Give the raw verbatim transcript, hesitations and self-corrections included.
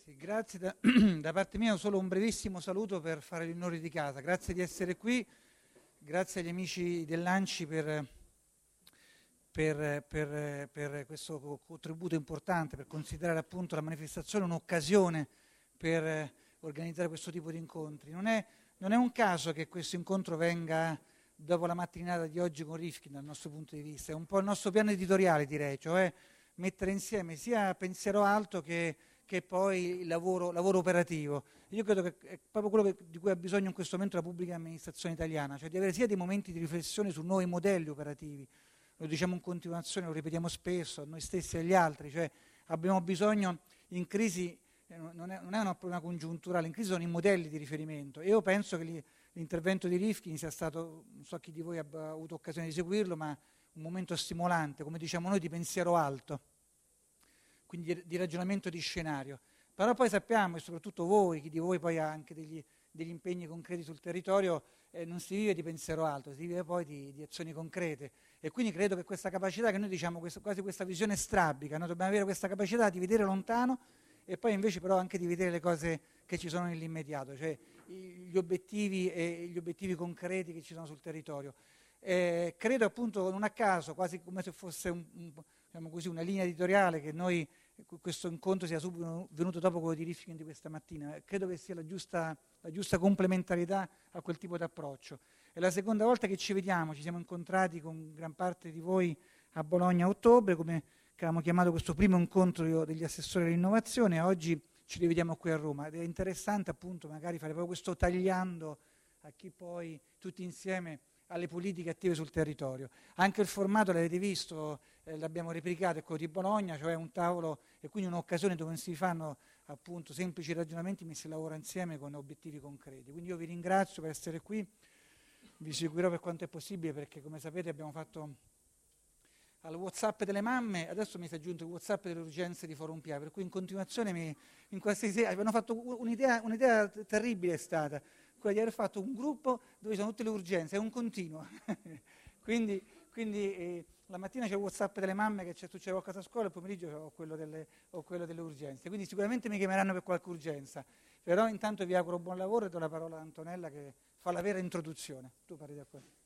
Sì, grazie da, da parte mia solo un brevissimo saluto per fare gli onori di casa. Grazie di essere qui, grazie agli amici dell'Anci per, per, per, per questo contributo importante, per considerare appunto la manifestazione un'occasione per organizzare questo tipo di incontri. Non è, non è un caso che questo incontro venga dopo la mattinata di oggi con Rifkin dal nostro punto di vista, è un po' il nostro piano editoriale, direi, cioè mettere insieme sia pensiero alto che, che poi il lavoro, lavoro operativo. Io credo che è proprio quello che, di cui ha bisogno in questo momento la pubblica amministrazione italiana, cioè di avere sia dei momenti di riflessione su nuovi modelli operativi, lo diciamo in continuazione, lo ripetiamo spesso a noi stessi e agli altri, cioè abbiamo bisogno in crisi, eh, non è, non è una problema congiunturale, in crisi sono i modelli di riferimento e io penso che li, l'intervento di Rifkin sia stato, non so chi di voi abbia avuto occasione di seguirlo, ma un momento stimolante, come diciamo noi, di pensiero alto, quindi di, di ragionamento di scenario. Però poi sappiamo, e soprattutto voi, chi di voi poi ha anche degli, degli impegni concreti sul territorio, eh, non si vive di pensiero alto, si vive poi di, di azioni concrete. E quindi credo che questa capacità, che noi diciamo questo, quasi questa visione strabica, noi dobbiamo avere questa capacità di vedere lontano e poi invece però anche di vedere le cose che ci sono nell'immediato, cioè gli obiettivi e gli obiettivi concreti che ci sono sul territorio. Eh, credo appunto non a caso, quasi come se fosse un, un, diciamo così, una linea editoriale, che noi questo incontro sia subito venuto dopo quello di Rifkin di questa mattina. Credo che sia la giusta, la giusta complementarietà a quel tipo di approccio. È la seconda volta che ci vediamo, ci siamo incontrati con gran parte di voi a Bologna a ottobre, come che avevamo chiamato questo primo incontro degli assessori all'innovazione, e oggi ci rivediamo qui a Roma ed è interessante appunto magari fare proprio questo tagliando a chi poi tutti insieme alle politiche attive sul territorio. Anche il formato, l'avete visto, eh, l'abbiamo replicato, è quello di Bologna, cioè un tavolo e quindi un'occasione dove non si fanno appunto semplici ragionamenti, ma si lavora insieme con obiettivi concreti. Quindi io vi ringrazio per essere qui, vi seguirò per quanto è possibile perché come sapete abbiamo fatto al WhatsApp delle mamme, adesso mi si è aggiunto il WhatsApp delle urgenze di Forum Pia, per cui in continuazione mi, in qualsiasi, abbiamo fatto un'idea, un'idea terribile è stata quella di aver fatto un gruppo dove sono tutte le urgenze, è un continuo. quindi quindi eh, la mattina c'è il WhatsApp delle mamme che c'è, tu c'è qualcosa a scuola, il pomeriggio ho quello, delle, ho quello delle urgenze, quindi sicuramente mi chiameranno per qualche urgenza, però intanto vi auguro buon lavoro e do la parola a Antonella che fa la vera introduzione. Tu parli da qua.